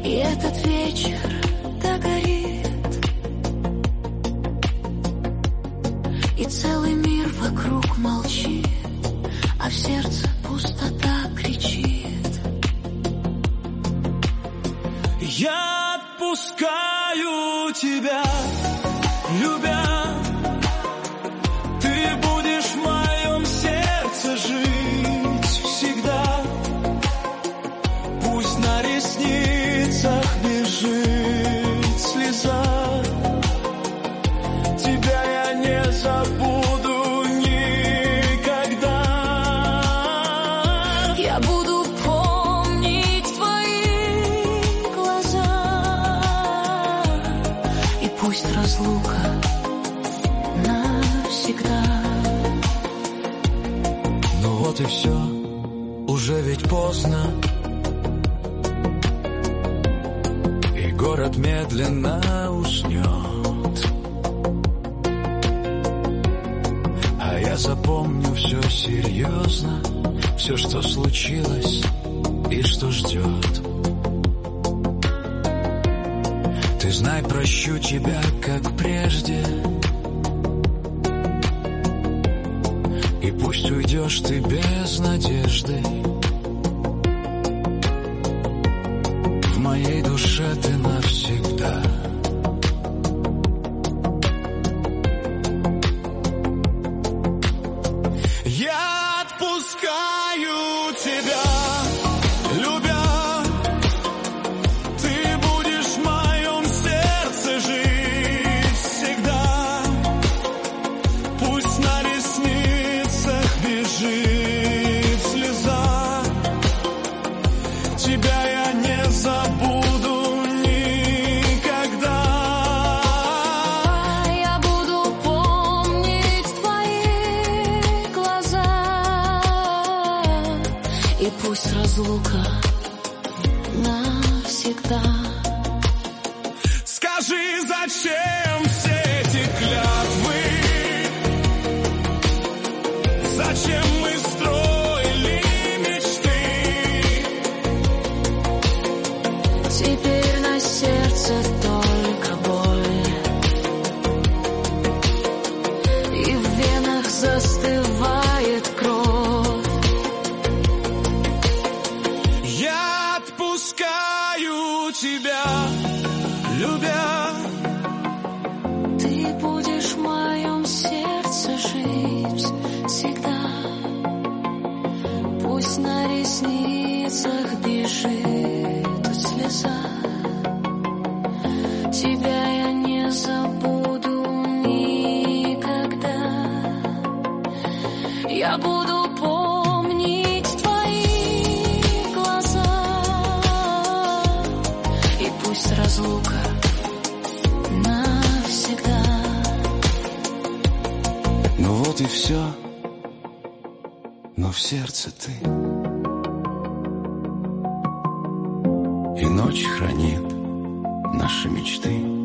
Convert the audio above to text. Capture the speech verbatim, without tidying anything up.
И этот вечер догорит, и целый мир вокруг молчит, а в сердце пустота кричит. Я отпускаю тебя, любя. Ты будешь в моем сердце жить всегда. Пусть на ресницах бежит слеза. Тебя я не забуду никогда. Я буду помнить твои глаза, и пусть разлука навсегда. Ну вот и все, уже ведь поздно, и город медленно уснет. А я запомню все серьезно, все, что случилось и что ждет. Ты знай, прощу тебя, как прежде, и пусть уйдешь ты без надежды. В моей душе ты навсегда. Я отпускаю тебя, любя. Ты будешь в моем сердце жить всегда. Пусть на ресницах бежит слеза. Тебя я не забуду никогда. Я буду помнить твои глаза, и пусть разлука навсегда. Скажи, зачем все эти клятвы? Зачем мы строили мечты? Теперь на сердце только боль, и в венах застывает кровь. Я отпускаю тебя, любя. Ты будешь в моем сердце жить всегда. Пусть на ресницах бежит слеза. Тебя я не забуду никогда. Я буду помнить твои глаза, и пусть разлука навсегда. Ну вот и все, но в сердце ты. И ночь хранит наши мечты.